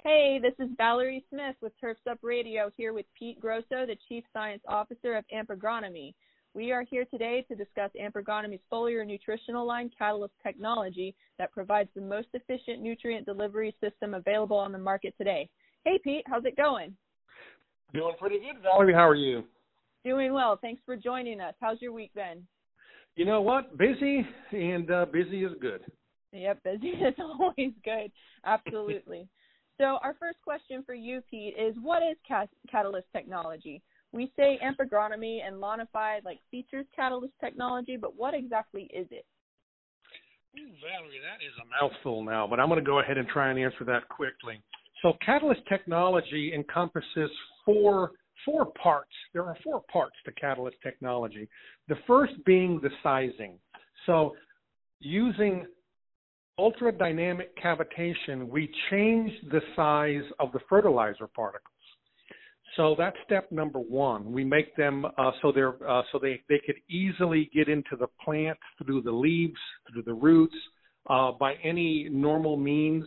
Hey, this is Valerie Smith with Turfs Up Radio here with Pete Grosso, the Chief Science Officer of AMP Agronomy. We are here today to discuss AMP Agronomy's foliar nutritional line, Catalyst Technology, that provides the most efficient nutrient delivery system available on the market today. Hey, Pete, how's it going? Doing pretty good, Valerie. How are you? Doing well. Thanks for joining us. How's your week been? You know what? Busy, and busy is good. Yep, busy is always good. Absolutely. So our first question for you, Pete, is what is Catalyst Technology? We say AMP Agronomy and Launified features Catalyst Technology, but what exactly is it? Valerie, that is a mouthful now, but I'm going to go ahead and try and answer that quickly. So Catalyst Technology encompasses four parts. There are four parts to Catalyst Technology. The first being the sizing. So using ultradynamic cavitation, we change the size of the fertilizer particles. So that's step number one. We make them so they could easily get into the plant through the leaves, through the roots, by any normal means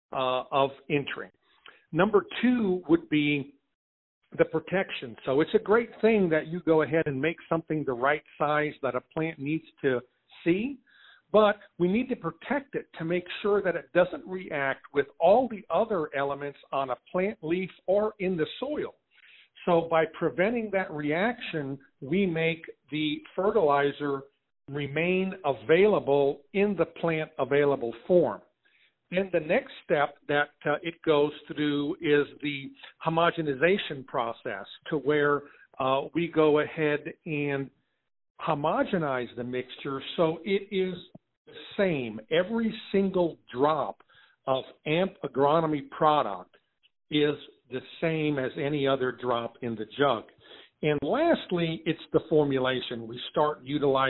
of entry. Number two would be the protection. So it's a great thing that you go ahead and make something the right size that a plant needs to see, but we need to protect it to make sure that it doesn't react with all the other elements on a plant leaf or in the soil. So by preventing that reaction, we make the fertilizer remain available in the plant available form. Then the next step that it goes through is the homogenization process, to where we go ahead and homogenize the mixture so it is the same. Every single drop of AMP Agronomy product is the same as any other drop in the jug. And lastly, it's the formulation. We start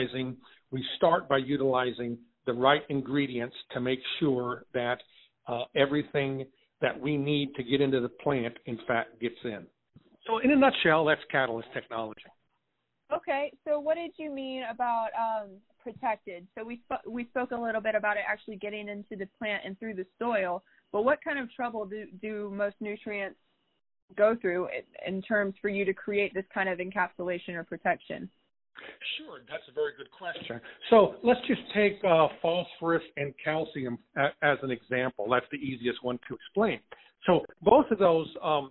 by utilizing the right ingredients to make sure that everything that we need to get into the plant, in fact, gets in. So in a nutshell, that's Catalyst Technology. Okay, so what did you mean about protected? So we spoke a little bit about it actually getting into the plant and through the soil, but what kind of trouble do most nutrients go through in terms for you to create this kind of encapsulation or protection? Sure, that's a very good question. So let's just take phosphorus and calcium as an example. That's the easiest one to explain. So both of those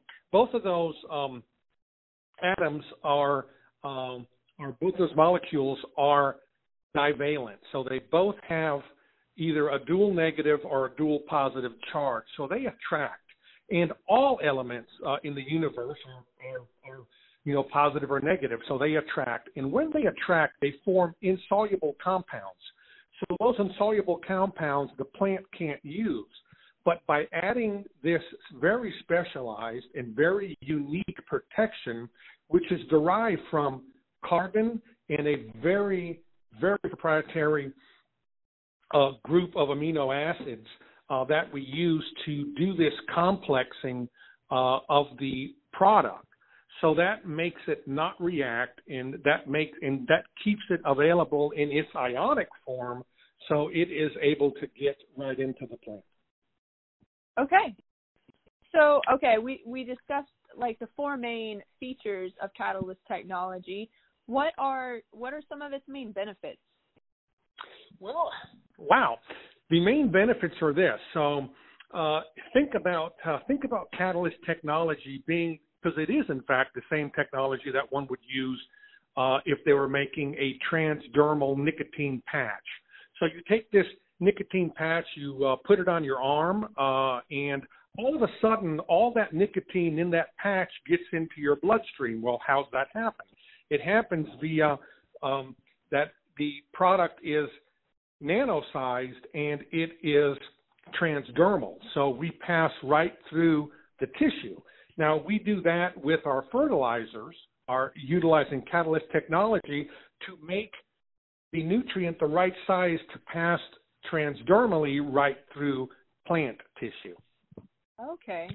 atoms are both those molecules are divalent. So they both have either a dual negative or a dual positive charge. So they attract. And all elements in the universe are positive or negative, so they attract. And when they attract, they form insoluble compounds. So those insoluble compounds the plant can't use. But by adding this very specialized and very unique protection, which is derived from carbon and a very, very proprietary group of amino acids that we use to do this complexing of the product. So that makes it not react, and that keeps it available in its ionic form, so it is able to get right into the plant. Okay. So, we discussed the four main features of Catalyst Technology. What are some of its main benefits? Well, wow. The main benefits are this. So think about Catalyst Technology being, because it is in fact the same technology that one would use if they were making a transdermal nicotine patch. So you take this nicotine patch, you put it on your arm, and all of a sudden all that nicotine in that patch gets into your bloodstream. Well, how's that happen? It happens via that the product is nano-sized and it is transdermal. So we pass right through the tissue. Now, we do that with our fertilizers, utilizing Catalyst Technology to make the nutrient the right size to pass transdermally right through plant tissue. Okay,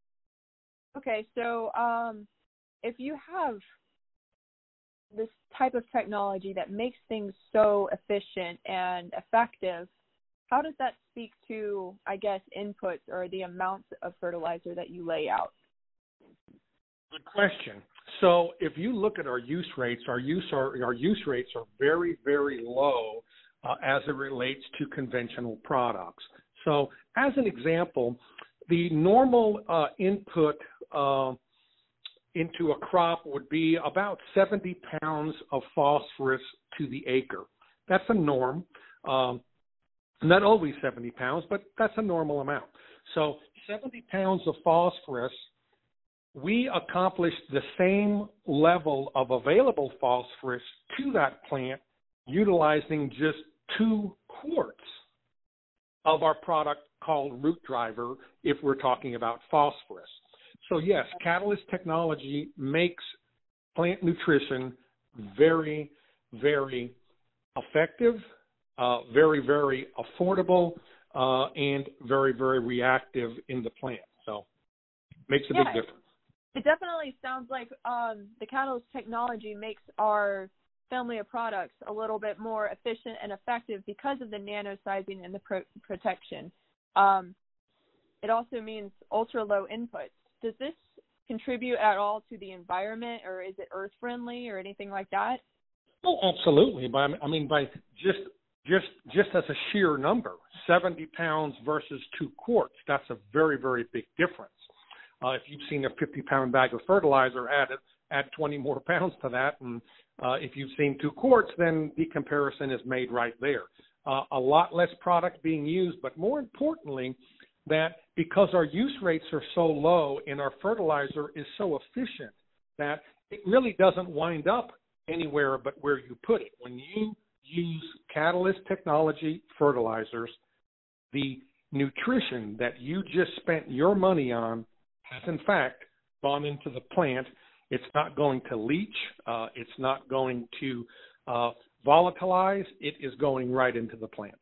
so if you have this type of technology that makes things so efficient and effective, how does that speak to, I guess, inputs or the amounts of fertilizer that you lay out? Good question. So if you look at our use rates, our use rates are very, very low as it relates to conventional products. So as an example, the normal input into a crop would be about 70 pounds of phosphorus to the acre. That's a norm. Not always 70 pounds, but that's a normal amount. So 70 pounds of phosphorus, we accomplished the same level of available phosphorus to that plant utilizing just 2 quarts of our product called Root Driver if we're talking about phosphorus. So yes, Catalyst technology makes plant nutrition very, very effective, very, very affordable, and very, very reactive in the plant. So makes a big difference. It definitely sounds like the Catalyst technology makes our family of products a little bit more efficient and effective because of the nano sizing and the protection. It also means ultra low inputs. Does this contribute at all to the environment, or is it earth friendly or anything like that? Oh, absolutely. By just as a sheer number, 70 pounds versus 2 quarts, that's a very, very big difference. If you've seen a 50-pound bag of fertilizer, add 20 more pounds to that, and if you've seen 2 quarts, then the comparison is made right there. A lot less product being used, but more importantly, that because our use rates are so low and our fertilizer is so efficient that it really doesn't wind up anywhere but where you put it. When you use Catalyst technology fertilizers, the nutrition that you just spent your money on has in fact gone into the plant. It's not going to leach. It's not going to volatilize. It is going right into the plant.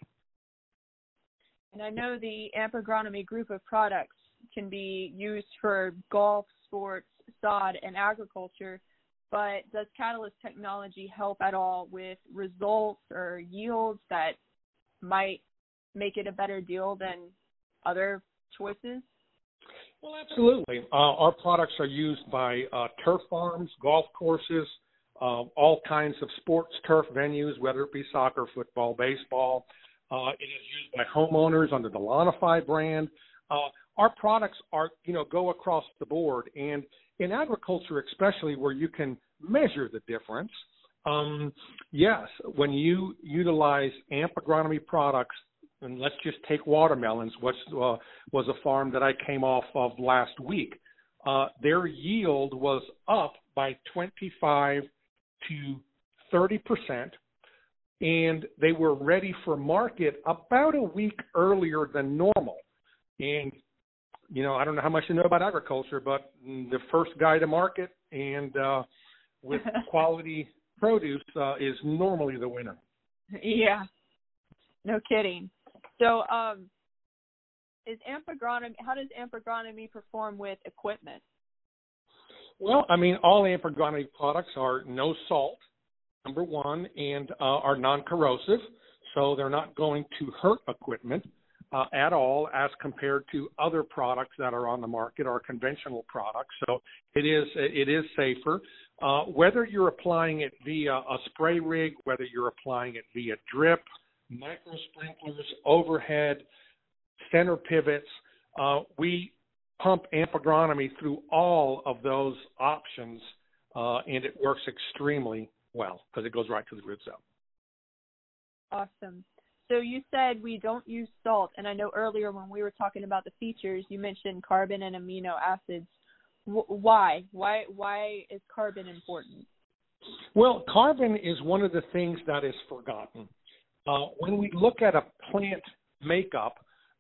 And I know the AMP Agronomy group of products can be used for golf, sports, sod, and agriculture, but does Catalyst technology help at all with results or yields that might make it a better deal than other choices? Well, absolutely. Our products are used by turf farms, golf courses, all kinds of sports turf venues, whether it be soccer, football, baseball. It is used by homeowners under the Lonify brand. Our products are, go across the board, and in agriculture, especially where you can measure the difference. Yes, when you utilize AMP Agronomy products, and let's just take watermelons, which was a farm that I came off of last week. Their yield was up by 25 to 30%, and they were ready for market about a week earlier than normal. And, I don't know how much you know about agriculture, but the first guy to market and with quality produce is normally the winner. Yeah, no kidding. So is AMP Agronomy, how does AMP Agronomy perform with equipment? Well, all AMP Agronomy products are no salt, number one, and are non-corrosive, so they're not going to hurt equipment at all as compared to other products that are on the market or conventional products. So it is safer. Whether you're applying it via a spray rig, whether you're applying it via drip, micro sprinklers, overhead, center pivots, we pump AMP Agronomy through all of those options, and it works extremely well because it goes right to the root zone. Awesome. So you said we don't use salt, and I know earlier when we were talking about the features, you mentioned carbon and amino acids. Why? Why is carbon important? Well, carbon is one of the things that is forgotten. When we look at a plant makeup,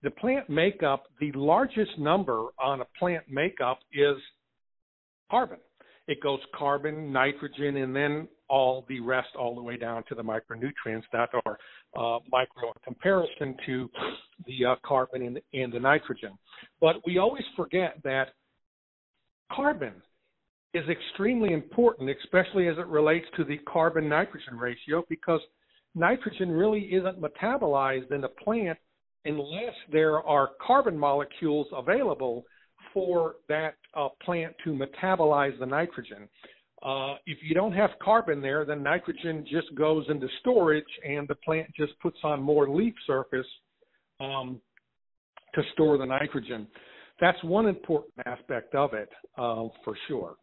the largest number on a plant makeup is carbon. It goes carbon, nitrogen, and then all the rest all the way down to the micronutrients that are micro in comparison to the carbon and the nitrogen. But we always forget that carbon is extremely important, especially as it relates to the carbon-nitrogen ratio, because nitrogen really isn't metabolized in the plant unless there are carbon molecules available for that plant to metabolize the nitrogen. If you don't have carbon there, then nitrogen just goes into storage and the plant just puts on more leaf surface to store the nitrogen. That's one important aspect of it, for sure.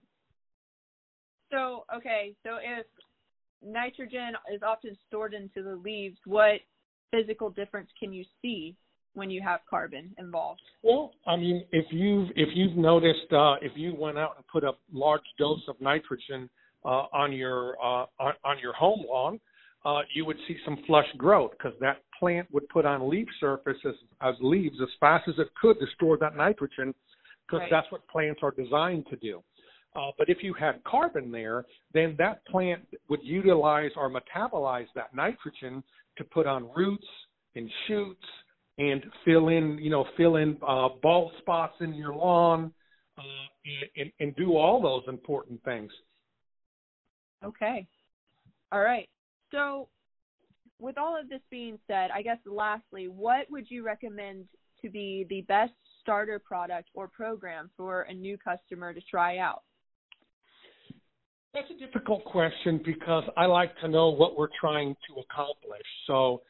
So if nitrogen is often stored into the leaves, what physical difference can you see when you have carbon involved? Well, I mean, if you've noticed, if you went out and put a large dose of nitrogen on your home lawn, you would see some flush growth because that plant would put on leaf surface as leaves as fast as it could to store that nitrogen, because that's what plants are designed to do. But if you had carbon there, then that plant would utilize or metabolize that nitrogen to put on roots and shoots and fill in bald spots in your lawn and do all those important things. Okay. All right. So with all of this being said, I guess lastly, what would you recommend to be the best starter product or program for a new customer to try out? That's a difficult question because I like to know what we're trying to accomplish. So,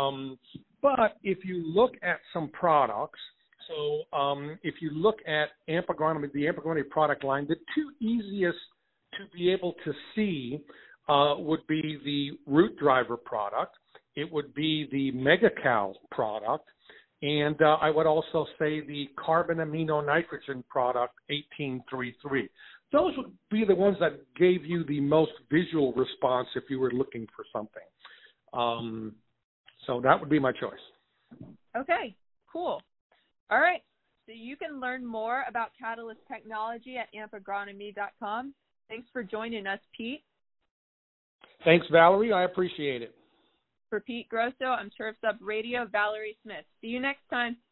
but if you look at some products, if you look at AMP Agronomy, the AMP Agronomy product line, the two easiest to be able to see would be the Root Driver product. It would be the MegaCal product. And I would also say the Carbon Amino Nitrogen product 1833. Those would be the ones that gave you the most visual response if you were looking for something. So that would be my choice. Okay, cool. All right. So you can learn more about Catalyst Technology at ampagronomy.com. Thanks for joining us, Pete. Thanks, Valerie. I appreciate it. For Pete Grosso, I'm Turfs Up Radio, Valerie Smith. See you next time.